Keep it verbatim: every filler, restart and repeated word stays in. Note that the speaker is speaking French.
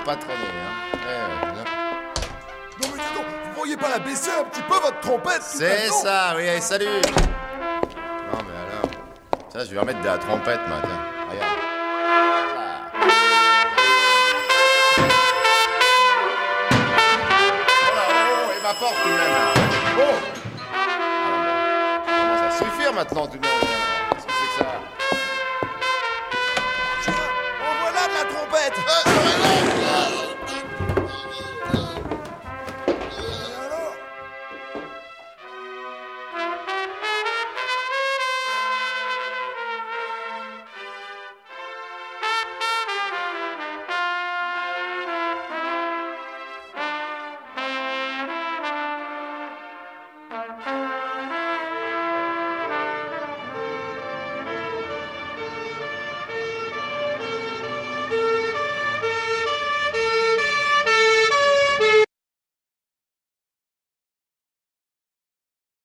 pas traîner, hein. Ouais, ouais, non. Non mais dis donc, vous pourriez pas la baisser un petit peu votre trompette? C'est ça, oui, allez, salut. Non mais alors, ça je vais remettre de la trompette maintenant. Regarde. Ah. Oh là, oh, et ma porte tout de même. Oh. Ah, bon. Ça va suffire maintenant tout de même.